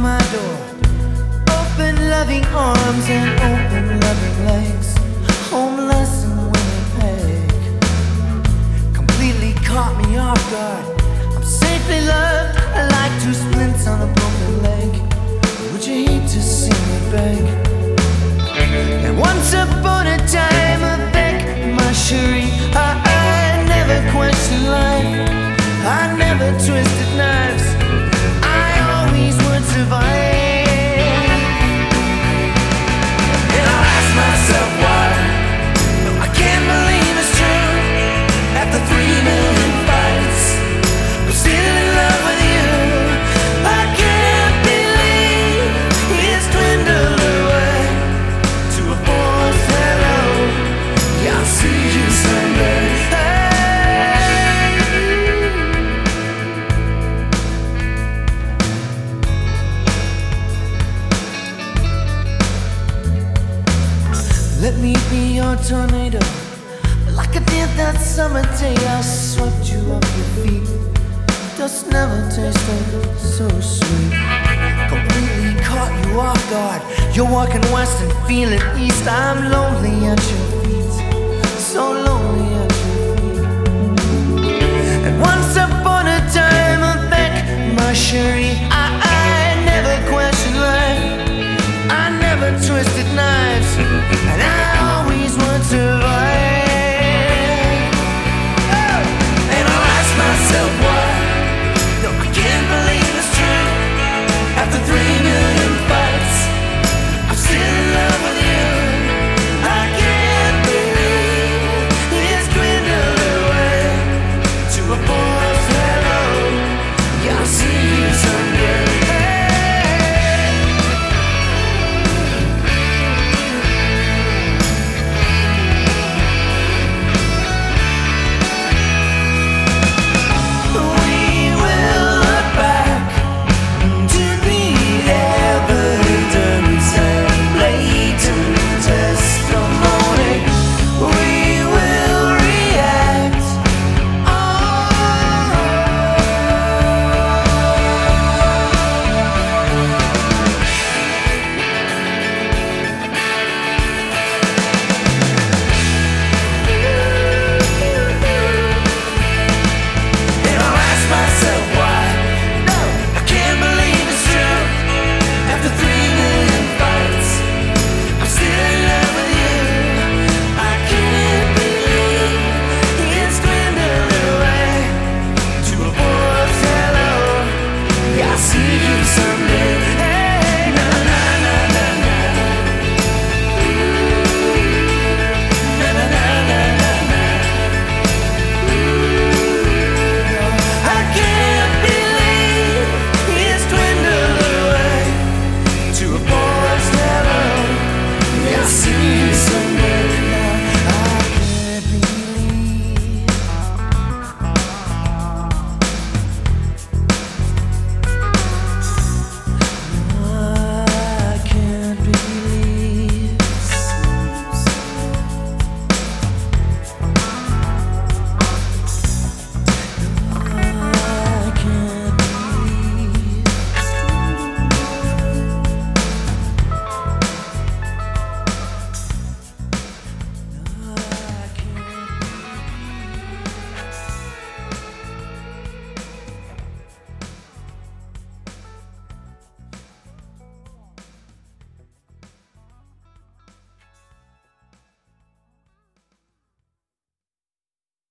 my door. Open loving arms and open loving legs. Homeless and Winnipeg completely caught me off guard. I'm safely loved, like two splints on a broken leg. Would you hate to see me beg? And once upon a time, avec ma chérie, I never questioned life. I never twisted knives. I always would survive. And I ask myself why. I can't believe it's true. After 3 million fights, I'm still in love with you. I can't believe it's dwindled away to a forced hello. Yeah, I'll see you someday. Let me be your tornado. Like I did that summer day, I swept you off your feet. Dust never tasted so sweet. Completely caught you off guard. You're walking west and feeling east. I'm lonely at your feet, so lonely at your feet. And once upon a time, avec ma chérie, I never questioned life. I never twisted knives.